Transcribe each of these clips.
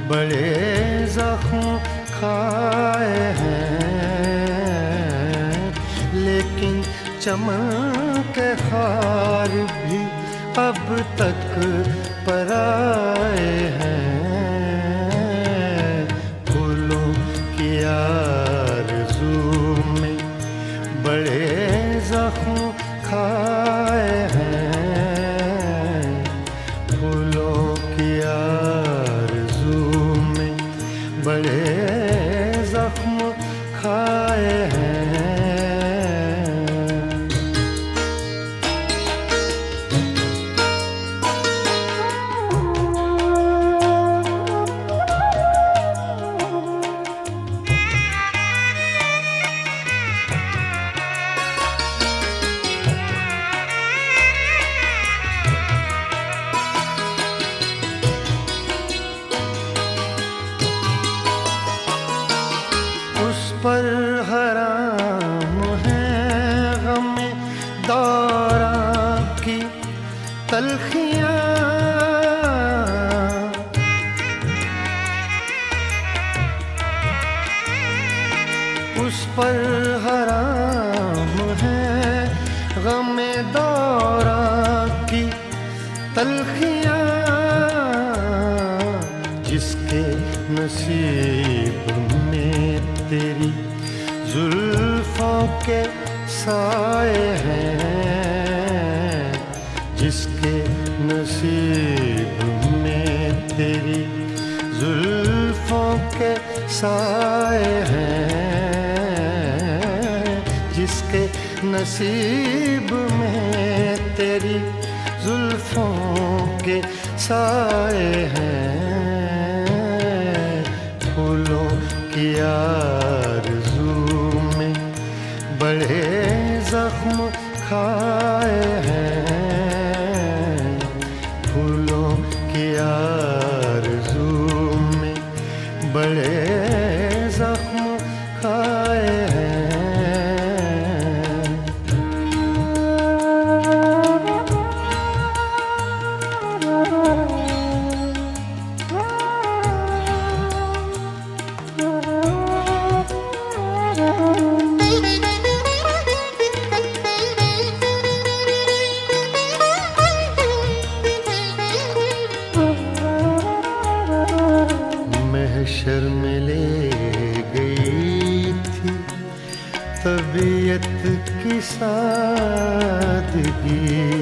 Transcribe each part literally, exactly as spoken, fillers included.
बड़े जख्म खाए हैं, लेकिन चमन के खार भी अब तक पराए हैं। फूलों की आरज़ू में बड़े जख्म खाए हैं, फूलों की आरज़ू में बड़े जख्म खाए हैं। पर हराम है गमे दौरां की तलखियां, उस पर हराम है गमे दौरां की तलखियां, जिसके नसीब में तेरी जुल्फों के साए हैं, जिसके नसीब में तेरी जुल्फों के साए हैं, जिसके नसीब में तेरी जुल्फों के साए हैं। फूलों की आरज़ू में बड़े जख्म खाए हैं, फूलों की आरज़ू में बड़े जख्म खाए हैं। महशर में ले गई थी तबीयत की सादगी,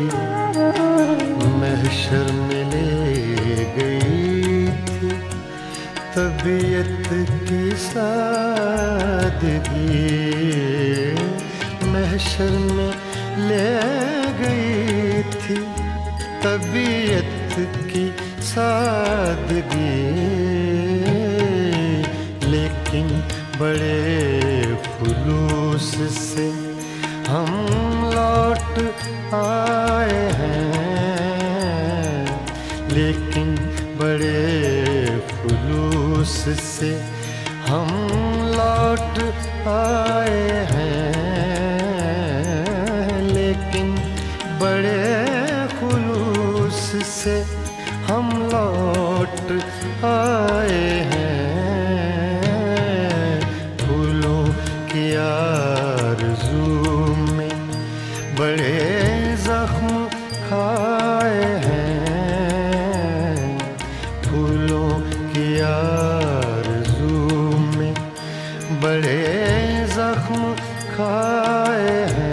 महशर में ले गई थी तबीयत की सादगी, महशर में ले गई थी तबीयत की सादगी, लेकिन बड़े खुलूस से हम लौट आए हैं, लेकिन बड़े खुलूस से हम लौट आए हैं, लेकिन बड़े खुलूस से हम लौट आए हैं। फूलों की आरज़ू में बड़े जख्म खाए हैं, फूलों की आरज़ू में बड़े जख्म खाए हैं।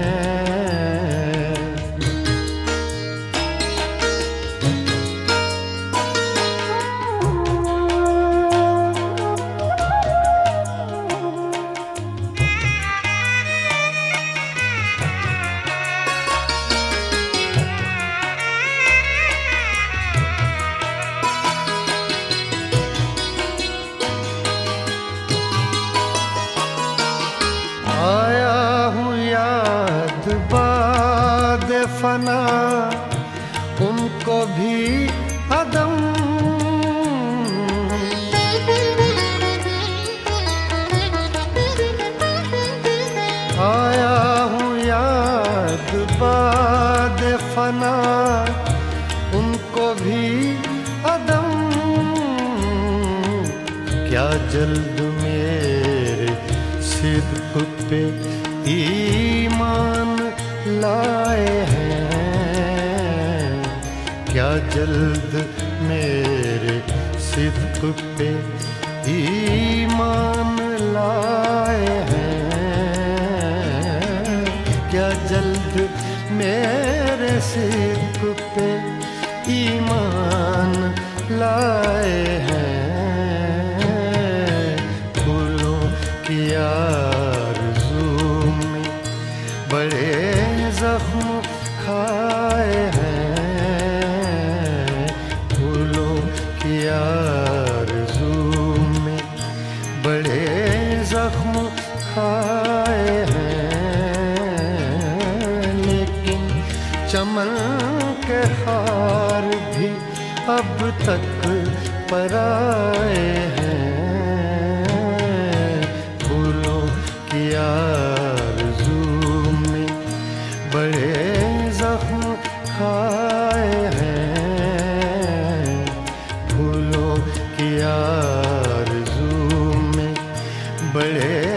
आया हूँ याद बाद फना उनको भी अदम, आया हूँ याद बाद फना उनको भी अदम, जल्द मेरे सिद्क पे ईमान लाए हैं, क्या जल्द मेरे सिद्क पे ईमान लाए हैं, क्या जल्द मेरे सिद्क पे ईमान लाए हैं। फूलों की आरज़ू में बड़े जख्म खाए हैं, फूलों की आरज़ू में बड़े जख्म खाए हैं, लेकिन चमन के हार भी अब तक पराए हैं। फूलों की आरज़ू में बड़े जख्म खाए हैं, फूलों की आरज़ू में बड़े